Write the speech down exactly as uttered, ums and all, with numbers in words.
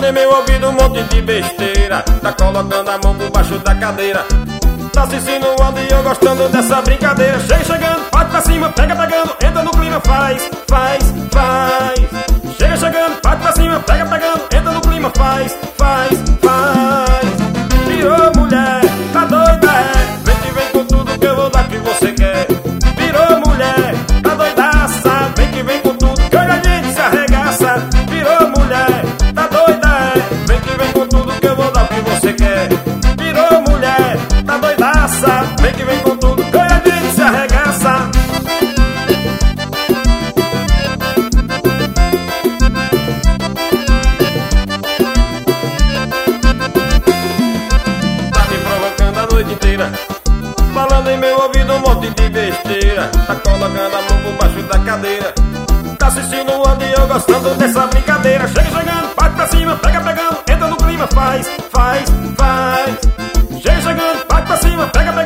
em meu ouvido um monte de besteira. Tá colocando a mão por baixo da cadeira. Tá se insinuando e eu gostando dessa brincadeira. Chega chegando, bate pra cima, pega pegando, entra no clima, faz, faz, faz. Chega chegando, bate pra cima, pega pegando, entra no clima, faz, faz, faz. Virou mulher, tá doida é? Vem que vem com tudo que eu vou dar que você quer. Virou mulher, tá doidaça. Vem que vem com tudo que hoje a gente se arregaça. Virou mulher, tá doida é? Vem que vem com tudo que eu vou dar que você quer. Virou mulher, tá doidaça. Vem que vem com tudo que hoje a gente se arregaça. Inteira, falando em meu ouvido um monte de besteira. Tá colocando a mão por baixo da cadeira. Tá assistindo onde eu gostando dessa brincadeira. Chega chegando, bate pra cima, pega pegando, entra no clima, faz, faz, faz. Chega chegando, bate pra cima, pega pegando.